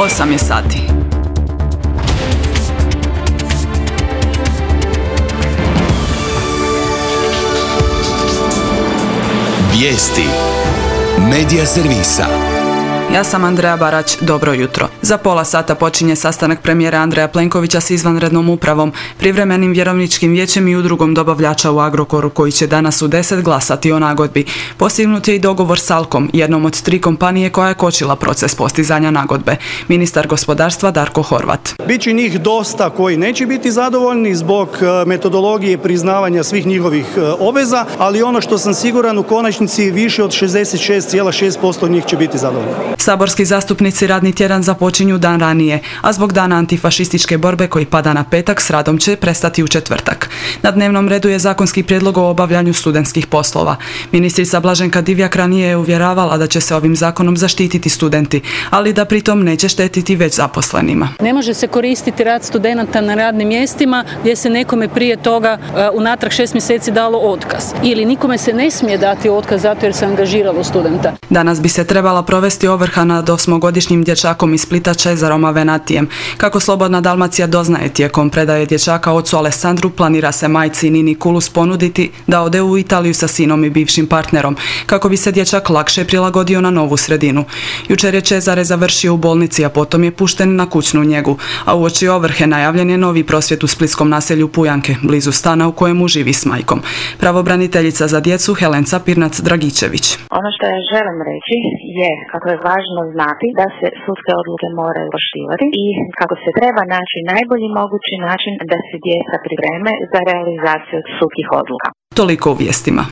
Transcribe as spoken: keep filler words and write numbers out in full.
osam je sati. Vijesti Medija servisa. Ja sam Andreja Barać, dobro jutro. Za pola sata počinje sastanak premijera Andreja Plenkovića s izvanrednom upravom, privremenim vjerovničkim vijećem i udrugom dobavljača u Agrokoru koji će danas u deset glasati o nagodbi. Postignut je i dogovor s Alkom, jednom od tri kompanije koja je kočila proces postizanja nagodbe. Ministar gospodarstva Darko Horvat. Biće njih dosta koji neće biti zadovoljni zbog metodologije priznavanja svih njihovih obveza, ali ono što sam siguran, u konačnici više od šezdeset šest zarez šest posto njih će biti zadovoljni. Saborski zastupnici radni tjedan započinju dan ranije, a zbog dana antifašističke borbe koji pada na petak s radom će prestati u četvrtak. Na dnevnom redu je zakonski prijedlog o obavljanju studentskih poslova. Ministrica Blaženka Divjak ranije je uvjeravala da će se ovim zakonom zaštititi studenti, ali da pritom neće štetiti već zaposlenima. Ne može se koristiti rad studenata na radnim mjestima gdje se nekome prije toga uh, unatrag šest mjeseci dalo otkaz. Ili nikome se ne smije dati otkaz zato jer se angažiralo studenta. Danas bi se trebala provesti ovrha nad osmogodišnjim dječakom iz Splita Čezarom Avenatijem. Kako Slobodna Dalmacija doznaje, tijekom predaje dječaka ocu Alessandru planira se majci Nini Kulus ponuditi da ode u Italiju sa sinom i bivšim partnerom, kako bi se dječak lakše prilagodio na novu sredinu. Jučer je Čezare završio u bolnici, a potom je pušten na kućnu njegu, a uoči ovrhe najavljen je novi prosvjed u splitskom naselju Pujanke, blizu stana u kojemu živi s majkom. Pravobraniteljica za djecu Helenca Pirnac-Dragičević. Ono što ja želim reći je kako je važno znati da se sudske odluke moraju poštivati i kako se treba naći najbolji mogući način da se djeca pripreme za realizaciju sudskih odluka. Toliko u vijestima.